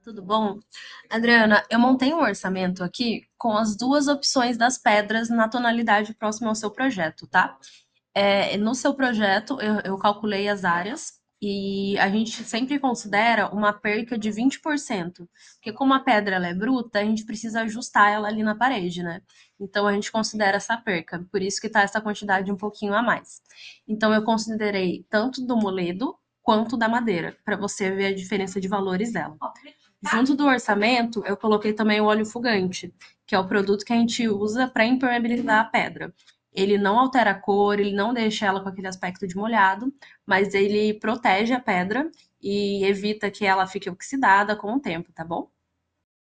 Tudo bom? Adriana, eu montei um orçamento aqui com as duas opções das pedras na tonalidade próxima ao seu projeto, tá? No seu projeto, eu calculei as áreas e a gente sempre considera uma perca de 20%, porque como a pedra ela é bruta, a gente precisa ajustar ela ali na parede, né? Então a gente considera essa perca, por isso que tá essa quantidade um pouquinho a mais. Então eu considerei tanto do moledo quanto da madeira, para você ver a diferença de valores dela. Junto do orçamento, eu coloquei também o óleo fugante, que é o produto que a gente usa para impermeabilizar a pedra. Ele não altera a cor, ele não deixa ela com aquele aspecto de molhado, mas ele protege a pedra e evita que ela fique oxidada com o tempo, tá bom?